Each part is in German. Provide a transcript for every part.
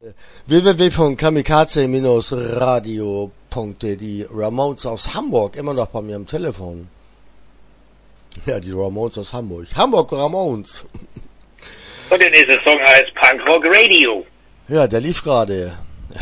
www.kamikaze-radio.de. Die Ramones aus Hamburg, immer noch bei mir am Telefon. Ja, die Ramones aus Hamburg. Hamburg Ramones. Und der nächste Song heißt Punk Rock Radio. Ja, der lief gerade.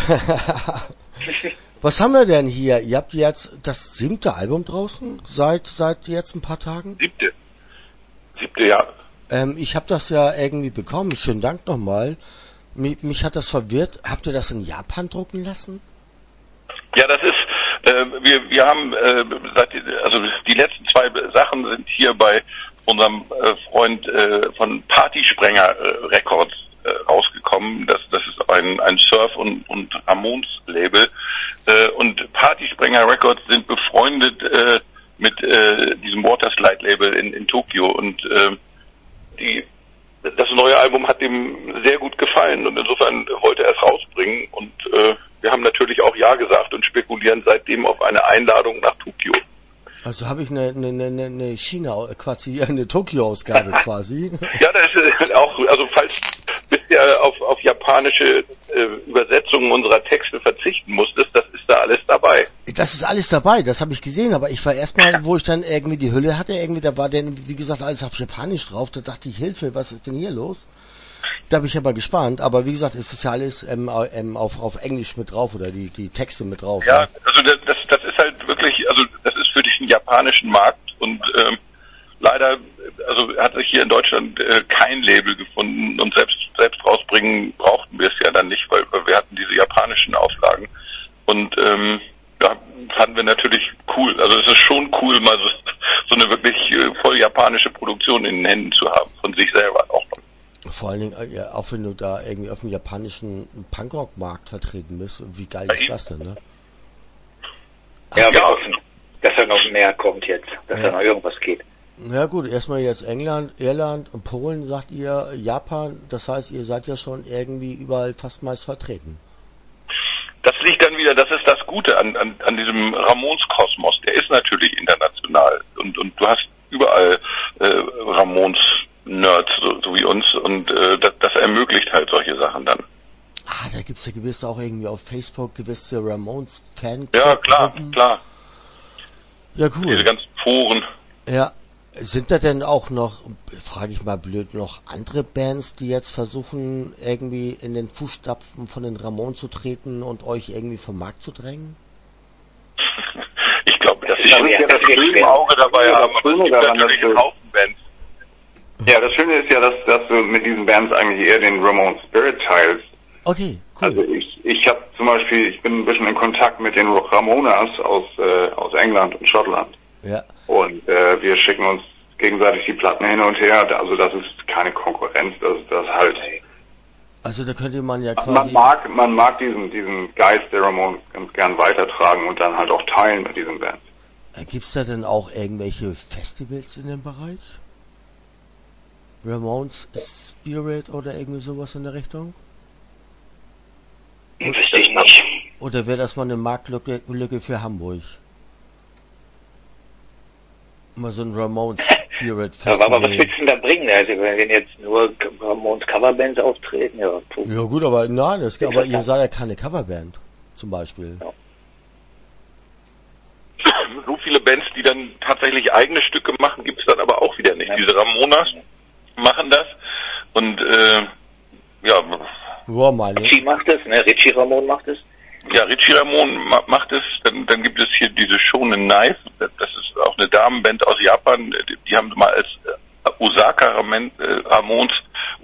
Was haben wir denn hier? Ihr habt jetzt das 7. Album draußen? Seit jetzt ein paar Tagen? 7. Ja. Ich habe das ja irgendwie bekommen. Schönen Dank nochmal. Mich hat das verwirrt. Habt ihr das in Japan drucken lassen? Ja, das ist, wir haben, also die letzten 2 Sachen sind hier bei unserem Freund von Partysprenger Records rausgekommen. Das ist ein Surf- und Ramones-Label. Und Partysprenger Records sind befreundet mit diesem Waterslide-Label in Tokio. Und das neue Album hat ihm sehr gut gefallen und insofern wollte er es rausbringen. Und wir haben natürlich auch Ja gesagt und spekulieren seitdem auf eine Einladung nach Tokio. Also habe ich eine China, quasi eine Tokio-Ausgabe quasi. Ja, das ist auch, also falls bisher auf japanische Übersetzungen unserer Texte verzichten musstest, das ist da alles dabei. Das ist alles dabei, das habe ich gesehen, aber ich war erstmal, wo ich dann irgendwie die Hülle hatte, da war denn, wie gesagt, alles auf Japanisch drauf, da dachte ich, Hilfe, was ist denn hier los? Da bin ich aber gespannt, aber wie gesagt, es ist ja alles auf Englisch mit drauf oder die Texte mit drauf. Ja, also das ist halt wirklich, also das ist für den japanischen Markt und leider, also hat sich hier in Deutschland kein Label gefunden und selbst rausbringen brauchten wir es ja dann nicht, weil wir hatten diese japanischen Auflagen und ja, fanden wir natürlich cool. Also es ist schon cool, mal so eine wirklich voll japanische Produktion in den Händen zu haben, von sich selber auch noch. Vor allen Dingen, ja, auch wenn du da irgendwie auf dem japanischen Punkrock-Markt vertreten bist, wie geil ist das denn, ne? Ja, wir hoffen, dass da noch mehr kommt jetzt, dass da noch irgendwas geht. Ja gut, erstmal jetzt England, Irland und Polen, sagt ihr, Japan, das heißt, ihr seid ja schon irgendwie überall fast meist vertreten. Das liegt dann wieder, das ist das Gute an diesem Ramones-Kosmos, der ist natürlich international und du hast überall Ramones-Nerds, so wie uns und das ermöglicht halt solche Sachen dann. Ah, da gibt's ja gewiss auch irgendwie auf Facebook gewisse Ramones-Fan. Ja, klar. Ja, cool. Diese ganzen Foren. Ja. Sind da denn auch noch, frage ich mal blöd, noch andere Bands, die jetzt versuchen, irgendwie in den Fußstapfen von den Ramones zu treten und euch irgendwie vom Markt zu drängen? Ich glaube, dass sie ja das Schöne im Auge dabei haben, aber es gibt natürlich einen Haufen Bands. Ja, das Schöne ist ja, dass du mit diesen Bands eigentlich eher den Ramones Spirit teilst. Okay, cool. Also ich habe zum Beispiel, ich bin ein bisschen in Kontakt mit den Ramonas aus England und Schottland. Ja. Und wir schicken uns gegenseitig die Platten hin und her. Also das ist keine Konkurrenz, das halt. Also da könnte man ja quasi... Man mag diesen Geist der Ramones ganz gern weitertragen und dann halt auch teilen mit diesen Bands. Gibt's da denn auch irgendwelche Festivals in dem Bereich? Ramones Spirit oder irgendwie sowas in der Richtung? Wüsste ich nicht. Oder wäre das mal eine Marktlücke für Hamburg? Mal so ein Ramones Spirit Festival. Aber was willst du denn da bringen? Also wenn jetzt nur Ramones Coverbands auftreten, ja. Puh. Ja gut, aber nein, aber ihr seid ja keine Coverband, zum Beispiel. Ja. So viele Bands, die dann tatsächlich eigene Stücke machen, gibt's dann aber auch wieder nicht. Ja. Diese Ramonas machen das und ja. Richie macht es, ne? Richie Ramon macht es. Ja, Richie Ramon macht es. Dann gibt es hier diese Shonen Knife. Das ist auch eine Damenband aus Japan. Die haben mal als Osaka Ramones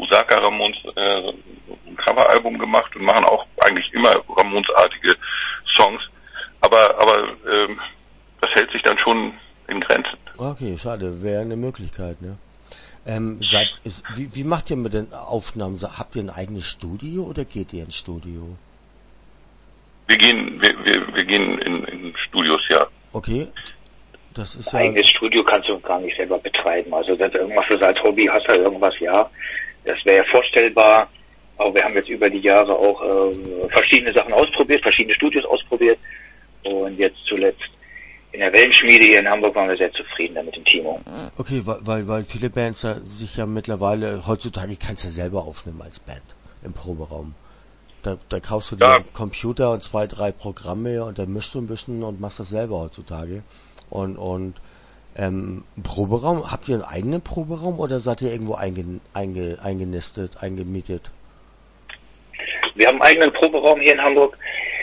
ein Coveralbum gemacht und machen auch eigentlich immer Ramones-artige Songs. Aber das hält sich dann schon in Grenzen. Okay, schade. Wäre eine Möglichkeit, ne? Wie macht ihr mit den Aufnahmen? Habt ihr ein eigenes Studio oder geht ihr ins Studio? Wir gehen in Studios, ja. Okay. Das ist ein eigenes Studio kannst du gar nicht selber betreiben. Also wenn du irgendwas als Hobby hast, halt irgendwas, ja. Das wäre ja vorstellbar. Aber wir haben jetzt über die Jahre auch verschiedene Sachen ausprobiert, verschiedene Studios ausprobiert. Und jetzt zuletzt in der Wellenschmiede hier in Hamburg waren wir sehr zufrieden da mit dem Timo. Okay, weil viele Bands sich ja mittlerweile, heutzutage kannst du ja selber aufnehmen als Band im Proberaum. Da kaufst du dir einen Computer und 2, 3 Programme und dann mischst du ein bisschen und machst das selber heutzutage. Und Proberaum, habt ihr einen eigenen Proberaum oder seid ihr irgendwo eingenistet, eingemietet? Wir haben einen eigenen Proberaum hier in Hamburg.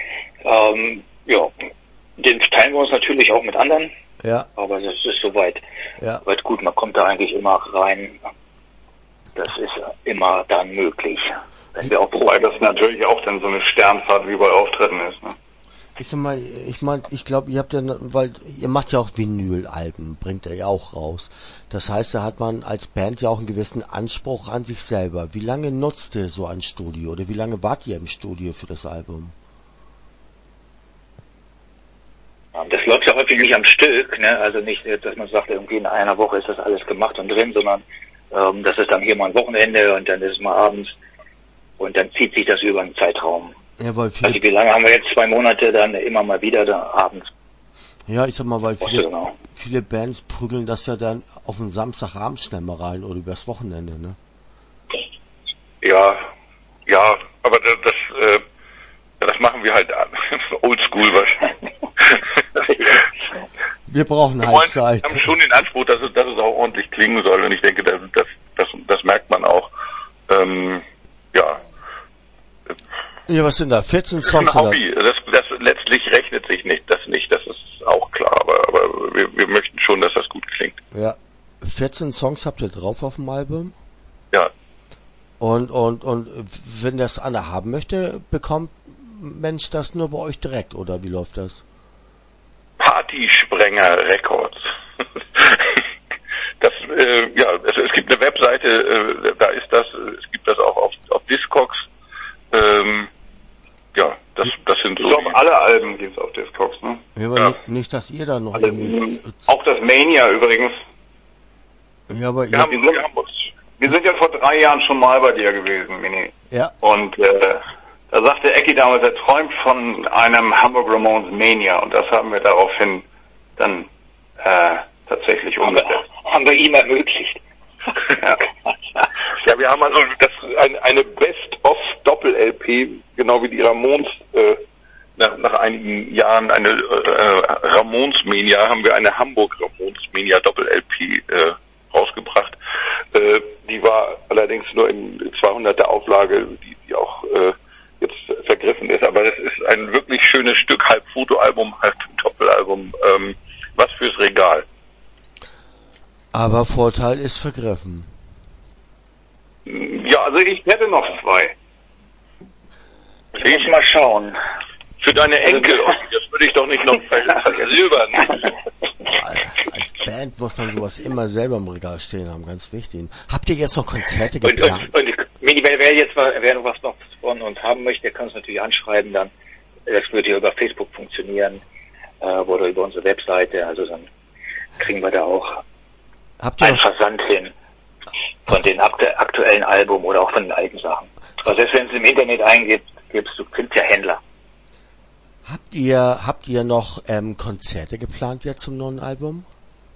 Den teilen wir uns natürlich auch mit anderen. Ja. Aber das ist soweit gut. Man kommt da eigentlich immer rein. Das ist immer dann möglich. Wenn wir auch wobei das natürlich auch dann so eine Sternfahrt wie bei Auftritten ist, ne? Ich glaube, ihr habt ja, weil ihr macht ja auch Vinylalben, bringt ihr ja auch raus. Das heißt, da hat man als Band ja auch einen gewissen Anspruch an sich selber. Wie lange nutzt ihr so ein Studio oder wie lange wart ihr im Studio für das Album? Das läuft ja häufig nicht am Stück, ne? Also nicht, dass man sagt, irgendwie in einer Woche ist das alles gemacht und drin, sondern das ist dann hier mal ein Wochenende und dann ist es mal abends und dann zieht sich das über einen Zeitraum. Ja, weil also wie lange haben wir jetzt? 2 Monate, dann immer mal wieder da abends. Ja, ich sag mal, weil viele Bands prügeln das ja dann auf den Samstagabend schnell mal rein oder übers Wochenende, ne? Ja, aber das machen wir halt oldschool wahrscheinlich. Wir brauchen halt Zeit. Wir haben schon den Anspruch, dass es auch ordentlich klingen soll und ich denke, das merkt man auch. Ja, was sind da? 14 Songs? Das ist ein Hobby. Das letztlich rechnet sich nicht, das ist auch klar, aber wir möchten schon, dass das gut klingt. Ja. 14 Songs habt ihr drauf auf dem Album? Ja. Und wenn das einer haben möchte, bekommt Mensch das nur bei euch direkt, oder wie läuft das? Partysprenger Records. Es gibt eine Webseite, da ist das, es gibt das auch auf Discogs. Das sind so. Ich glaube, alle Alben gibt's auf Discogs, ne? Ja, aber nicht, dass ihr da noch irgendwie... Auch das Mania übrigens. Ja, aber wir sind ja vor 3 Jahren schon mal bei dir gewesen, Mini. Ja. Und da sagte Ecki damals, er träumt von einem Hamburg Ramones Mania und das haben wir daraufhin dann tatsächlich umgesetzt. Haben wir ihm ermöglicht. Ja, wir haben also eine Best-of-Doppel-LP, genau wie die Ramones, nach einigen Jahren eine Ramones-Mania, haben wir eine Hamburg-Ramones-Mania Doppel-LP rausgebracht. Die war allerdings nur in 200er Auflage, die auch jetzt vergriffen ist, aber das ist ein wirklich schönes Stück, halb Fotoalbum, halb Doppelalbum, was fürs Regal. Aber Vorteil ist vergriffen. Ja, also ich hätte noch 2. Ich muss mal schauen. Für deine Enkel, das würde ich doch nicht noch versilbern. Als Band muss man sowas immer selber im Regal stehen haben, ganz wichtig. Habt ihr jetzt noch Konzerte geplant? Und wer noch was noch von uns haben möchte, der kann uns natürlich anschreiben, dann, das würde ja über Facebook funktionieren, oder über unsere Webseite, also dann kriegen wir da auch einen Versand hin von den aktuellen Album oder auch von den alten Sachen. Also selbst wenn es im Internet eingibst, du findest ja Händler. Habt ihr noch Konzerte geplant jetzt zum neuen Album?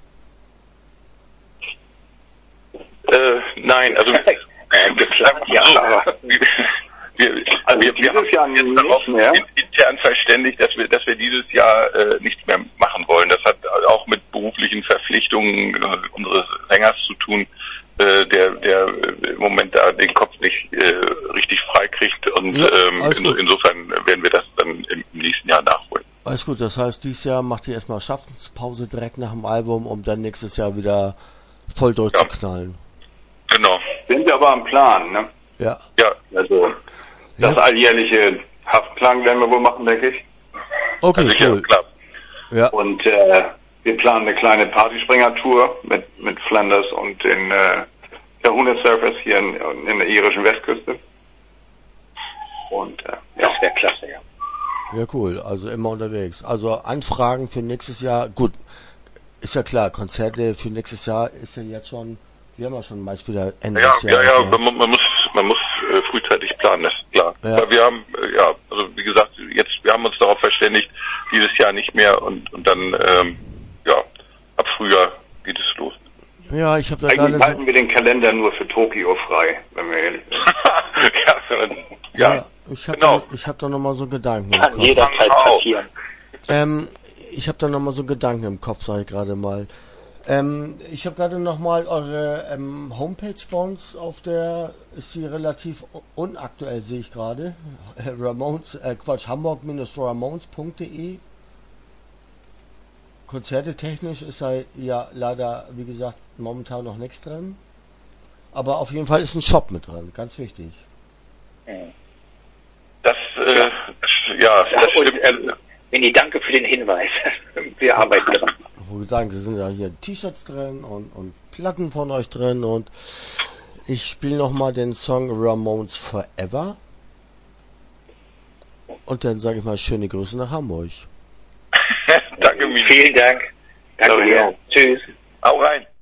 Nein, also geplant, ja, aber wir haben ja intern verständigt, dass wir dieses Jahr nichts mehr machen wollen. Das hat auch mit beruflichen Verpflichtungen unseres Sängers zu tun, der im Moment da den Kopf nicht richtig frei kriegt und insofern werden wir das dann im nächsten Jahr nachholen. Alles gut, das heißt, dieses Jahr macht ihr erstmal Schaffenspause direkt nach dem Album, um dann nächstes Jahr wieder voll durchzuknallen. Genau. Sind wir aber am Plan, ne? Ja. Ja. Also das alljährliche Haftplan werden wir wohl machen, denke ich. Okay, also cool. Klar. Ja. Und wir planen eine kleine Partyspringer-Tour mit Flanders und den Kahuna Surfers hier in der irischen Westküste. Und das wäre klasse, ja. Ja, cool. Also immer unterwegs. Also Anfragen für nächstes Jahr. Gut, ist ja klar. Konzerte für nächstes Jahr ist ja jetzt schon. Wir haben ja schon meist wieder Ende des Jahres. Ja. Man muss frühzeitig planen, das ist klar. Ja. Aber wir haben, also wie gesagt, wir haben uns darauf verständigt, dieses Jahr nicht mehr und dann, ab Frühjahr geht es los. Ja, ich habe da eigentlich halten wir den Kalender nur für Tokio frei, wenn wir ehrlich sind. Ich habe Genau. da nochmal so Gedanken im Kann Kopf. jederzeit passieren. Ich habe da nochmal so Gedanken im Kopf, sage ich gerade mal. Ich habe gerade nochmal eure Homepage bei uns ist sie relativ unaktuell, sehe ich gerade. Hamburg-Ramones.de. Konzerte technisch ist da ja leider, wie gesagt, momentan noch nichts drin. Aber auf jeden Fall ist ein Shop mit drin, ganz wichtig. Das stimmt. Winnie, danke für den Hinweis. Wir arbeiten dran. Wo ich sagen, sind ja hier T-Shirts drin und Platten von euch drin und ich spiele nochmal den Song Ramones Forever und dann sage ich mal schöne Grüße nach Hamburg. Danke, Mini. Vielen Dank. Danke dir. Tschüss. Hau rein.